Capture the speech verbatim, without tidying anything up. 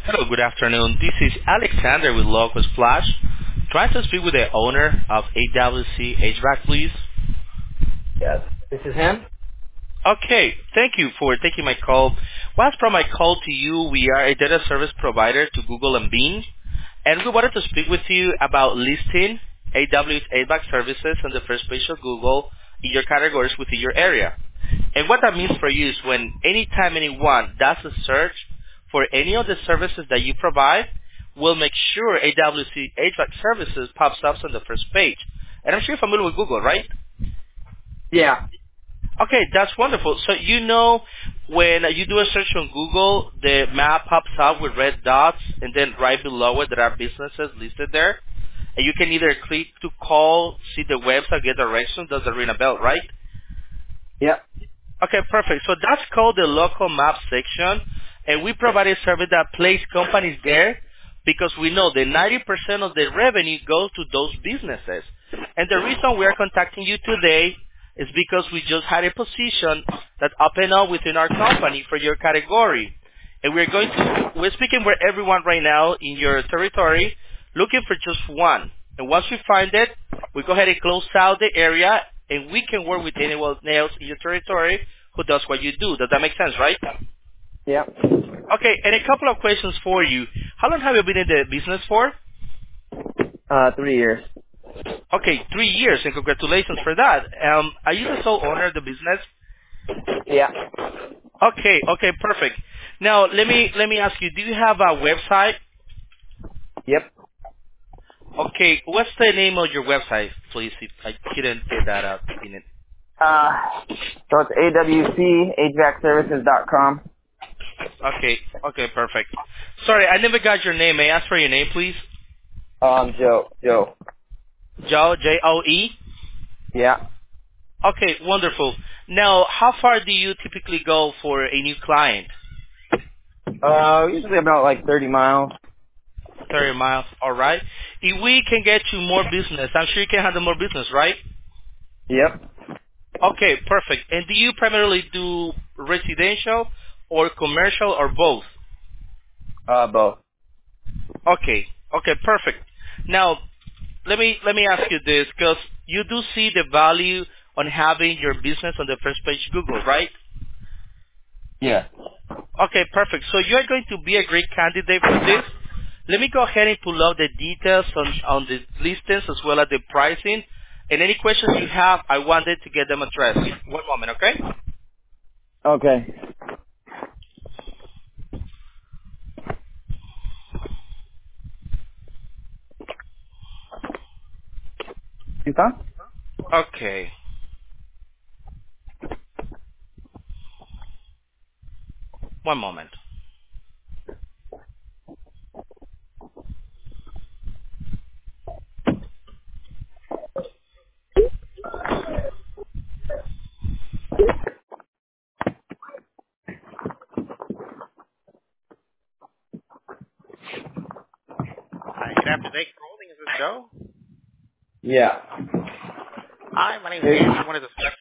Hello, good afternoon. This is Alexander with Locust Flash. Trying to speak with the owner of A W C H V A C, please. Yes. This is him? Okay, thank you for taking my call. Well, as per my call to you, we are a data service provider to Google and Bing, and we wanted to speak with you about listing A W C H V A C services on the first page of Google in your categories within your area. And what that means for you is when anytime anyone does a search for any of the services that you provide, we'll make sure A W C H V A C services pops up on the first page. And I'm sure you're familiar with Google, right? Yeah. Okay, that's wonderful. So you know when you do a search on Google, the map pops up with red dots, and then right below it there are businesses listed there. And you can either click to call, see the website, get directions. Does that ring a bell, right? Yep. Okay, perfect. So that's called the local map section, and we provide a service that place companies there because we know that ninety percent of the revenue goes to those businesses. And the reason we are contacting you today is because we just had a position that opened up within our company for your category. And we're going to, we're speaking with everyone right now in your territory, looking for just one. And once we find it, we go ahead and close out the area, and we can work with anyone else in your territory who does what you do. Does that make sense, right? Yep. Okay, and a couple of questions for you. How long have you been in the business for? Uh, three years. Okay, three years, and congratulations for that. Um, are you the sole owner of the business? Yeah. Okay, okay, perfect. Now, let me let me ask you, do you have a website? Yep. Okay, what's the name of your website, please? If I couldn't get that out in it. Uh, so it's A W C H V A C services dot com. Okay, okay, perfect. Sorry, I never got your name. May I ask for your name, please? Um, Joe. Joe. Joe, J O E? Yeah. Okay, wonderful. Now, how far do you typically go for a new client? Uh, usually about like thirty miles. thirty miles, all right. If we can get you more business, I'm sure you can handle more business, right? Yep. Okay, perfect. And do you primarily do residential or commercial or both? Uh, both. Okay, okay, perfect. Now, let me let me ask you this, because you do see the value on having your business on the first page Google, right? Yeah. Okay, perfect. So you're going to be a great candidate for this. Let me go ahead and pull out the details on, on the listings as well as the pricing. And any questions you have, I wanted to get them addressed. One moment, okay? Okay. You thought? Okay. One moment. Hi, good afternoon. Holding, is this Joe? Yeah. Hi, my name is It, Andrew. One of the